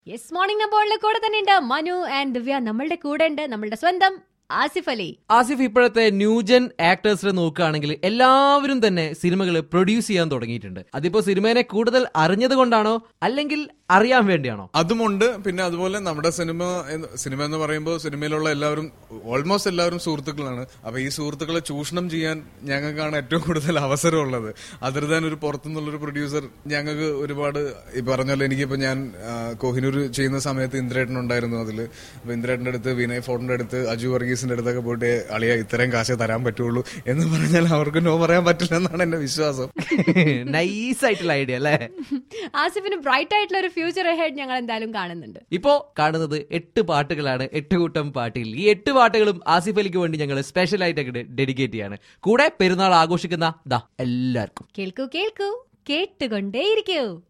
Yes morning നമ്പോളിലെ കൂടെ തന്നെ ഉണ്ട് മനു ആൻഡ് ദിവ്യ. നമ്മളുടെ കൂടെ ഉണ്ട് നമ്മളുടെ സ്വന്തം ആസിഫ് അലി. ആസിഫ്, ഇപ്പോഴത്തെ ന്യൂജൻ ആക്ടേഴ്സിനെ നോക്കുകയാണെങ്കിൽ എല്ലാവരും തന്നെ സിനിമകൾ പ്രൊഡ്യൂസ് ചെയ്യാൻ തുടങ്ങിയിട്ടുണ്ട്. അതിപ്പോ സിനിമയെ കൂടുതൽ അറിഞ്ഞത് കൊണ്ടാണോ അല്ലെങ്കിൽ അറിയാൻ വേണ്ടിയാണോ? അതുമുണ്ട്. പിന്നെ അതുപോലെ നമ്മുടെ സിനിമ എന്ന് പറയുമ്പോൾ സിനിമയിലുള്ള എല്ലാവരും ഓൾമോസ്റ്റ് എല്ലാവരും സുഹൃത്തുക്കളാണ്. അപ്പൊ ഈ സുഹൃത്തുക്കളെ ചൂഷണം ചെയ്യാൻ ഞങ്ങൾക്കാണ് ഏറ്റവും കൂടുതൽ അവസരമുള്ളത്. അതിർദാൻ ഒരു പുറത്തുനിന്നുള്ളൊരു പ്രൊഡ്യൂസർ ഞങ്ങൾക്ക് ഒരുപാട് ഈ പറഞ്ഞ പോലെ എനിക്കിപ്പോ ഞാൻ കോഹിനൂർ ചെയ്യുന്ന സമയത്ത് ഇന്ദ്രേട്ടൻ ഉണ്ടായിരുന്നു അതില്. അപ്പൊ ഇന്ദ്രേട്ടന്റെ അടുത്ത്, വിനയ് ഫോർട്ടിന്റെ അടുത്ത്, അജു വർഗീസിന്റെ അടുത്തൊക്കെ പോയിട്ട് അളിയ ഇത്രയും കാശേ തരാൻ പറ്റുള്ളൂ എന്ന് പറഞ്ഞാൽ അവർക്ക് നോ പറയാൻ പറ്റില്ല എന്നാണ് എന്റെ വിശ്വാസം. നൈസ് ആയിട്ടുള്ള ഐഡിയ അല്ലേ? ആസിഫിന് ബ്രൈറ്റ് ആയിട്ടുള്ള ഒരു ഫ്യൂച്ചർ അഹെഡ് ഞങ്ങൾ എന്തായാലും കാണുന്നുണ്ട്. ഇപ്പോ കാണുന്നത് 8 പാട്ടുകളാണ്, 8 കൂട്ടം പാട്ടുകൾ. ഈ 8 പാട്ടുകളും ആസിഫ് അലിക്ക് വേണ്ടി ഞങ്ങൾ സ്പെഷ്യൽ ആയിട്ട് ഡെഡിക്കേറ്റ് ചെയ്യാണ്. കൂടെ പെരുന്നാൾ ആഘോഷിക്കുന്ന എല്ലാവർക്കും കേൾക്കൂ കേൾക്കൂ കേട്ടുകൊണ്ടേയിരിക്കൂ.